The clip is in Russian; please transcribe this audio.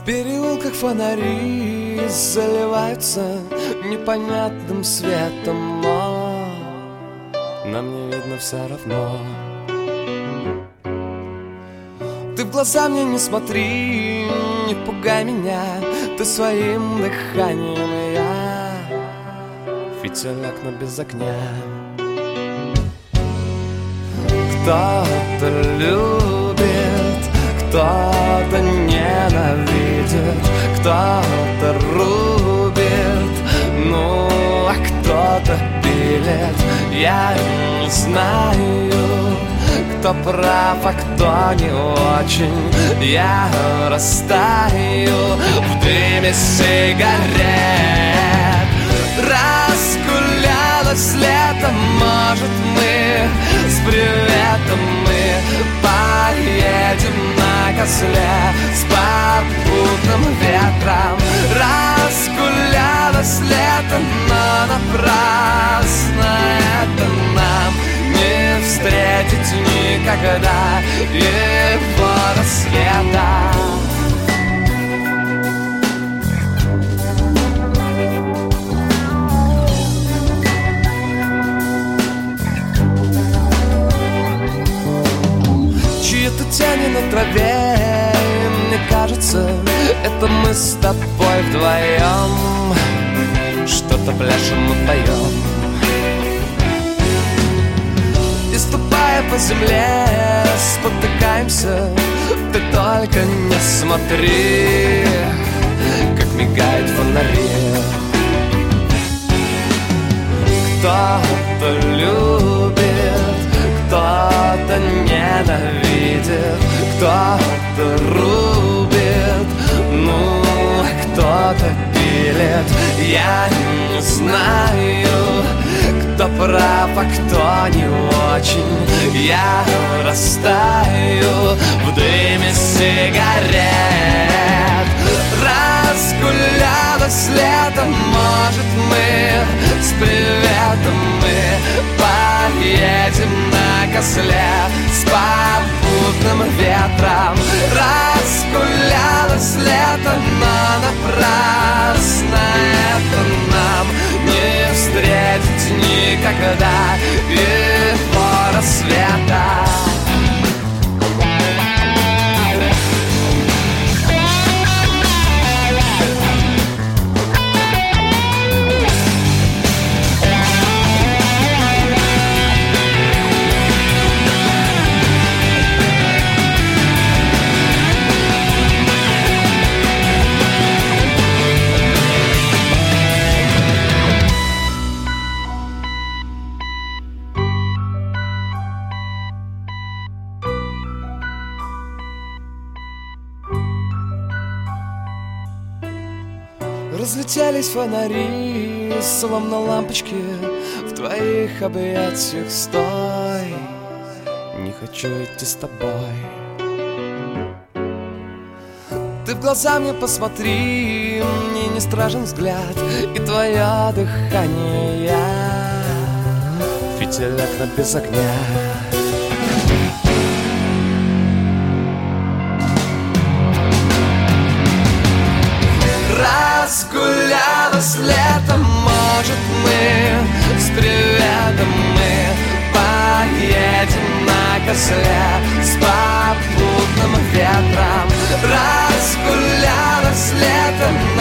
В переулках фонари заливаются непонятным светом, но нам не видно все равно. Ты в глаза мне не смотри, не пугай меня, ты своим дыханием, я фитиль окна без огня. Кто-то любит, кто-то ненавидит, кто-то рубит, ну а кто-то пилит. Я не знаю, кто прав, а кто не очень. Я растаю в дыме сигарет. Разгулялось лето, может, мы с приветом мы поедем на козле с попутным ветром. Разгулялось лето, но напрасно это нам не встретить никогда его рассвета. Чьи-то тени на траве, мне кажется, это мы с тобой вдвоем что-то пляшем и поем. И ступая по земле, спотыкаемся, ты только не смотри, как мигают фонари. Кто-то любит, кто-то ненавидит, кто-то рубит, ну а кто-то пилит. Я не знаю, кто прав, а кто не очень. Я растаю в дыме сигарет. Разгулялось лето, может, мы с приветом мы поедем на козле с попутным ветром. Разгулялось лето, но напрасно это нам не встретить никогда его рассвета. Разлетелись фонари, словно лампочки в твоих объятиях. Стой, не хочу идти с тобой. Ты в глаза мне посмотри, мне не страшен взгляд и твое дыхание. Я фитиль окна без огня. Разгулялось лето, может, мы с приветом мы поедем на козле с попутным ветром. Разгулялось лето,